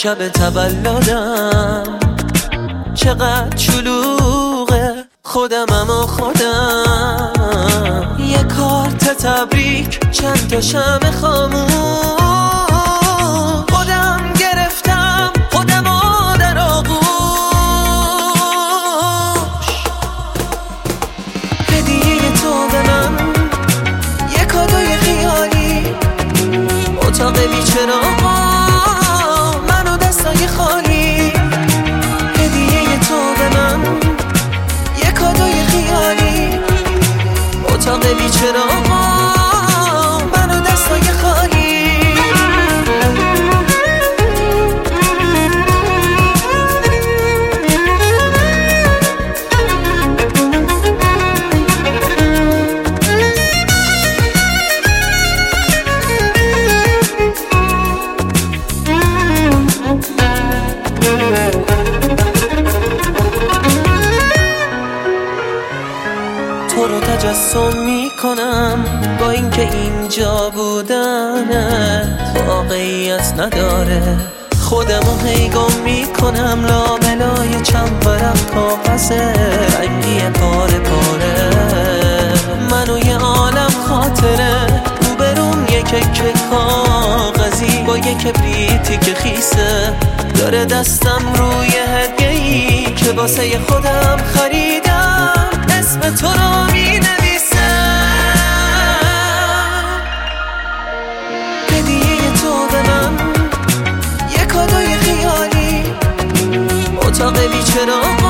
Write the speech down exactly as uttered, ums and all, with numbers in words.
شب تولدم چقدر شلوغه، خودمم و خودم. یه کارت تبریک، چند تا شمع خاموش، خودم گرفتم خودم و در آغوش. هدیه تو به من یه کادوی خیالی، اتاق بیچراغا منو دستای خالی. هدیه تو به من یه کادوی خیالی، اتاق بیچراغا منو دستای خالی. تو رو تجسم میکنم با اینکه اینجا بودنت واقعیت نداره. خودمو هی گم میکنم لاملای چند ورق کاغذ رنگی پاره پاره. منو یه عالم خاطره، روبروم یه کیک کاغذی با یه کبریتی که خیسه، داره دستم روی هدیه‌ای که واسه خودم خریدم. اسم تو رو می نویسم. هدیه تو به من یه کادوی خیالی، اتاق بیچراغ